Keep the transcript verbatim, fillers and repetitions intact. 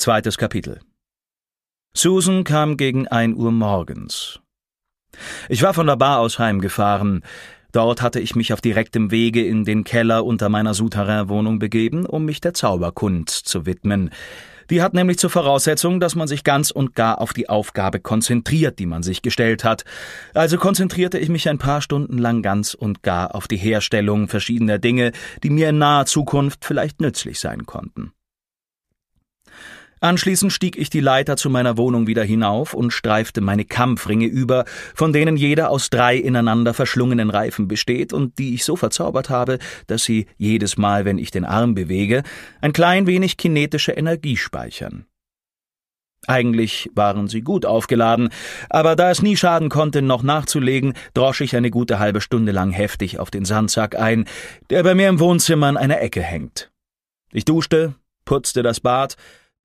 Zweites Kapitel. Susan kam gegen ein Uhr morgens. Ich war von der Bar aus heimgefahren. Dort hatte ich mich auf direktem Wege in den Keller unter meiner Souterrain-Wohnung begeben, um mich der Zauberkunst zu widmen. Die hat nämlich zur Voraussetzung, dass man sich ganz und gar auf die Aufgabe konzentriert, die man sich gestellt hat. Also konzentrierte ich mich ein paar Stunden lang ganz und gar auf die Herstellung verschiedener Dinge, die mir in naher Zukunft vielleicht nützlich sein konnten. Anschließend stieg ich die Leiter zu meiner Wohnung wieder hinauf und streifte meine Kampfringe über, von denen jeder aus drei ineinander verschlungenen Reifen besteht und die ich so verzaubert habe, dass sie jedes Mal, wenn ich den Arm bewege, ein klein wenig kinetische Energie speichern. Eigentlich waren sie gut aufgeladen, aber da es nie schaden konnte, noch nachzulegen, drosch ich eine gute halbe Stunde lang heftig auf den Sandsack ein, der bei mir im Wohnzimmer an einer Ecke hängt. Ich duschte, putzte das Bad,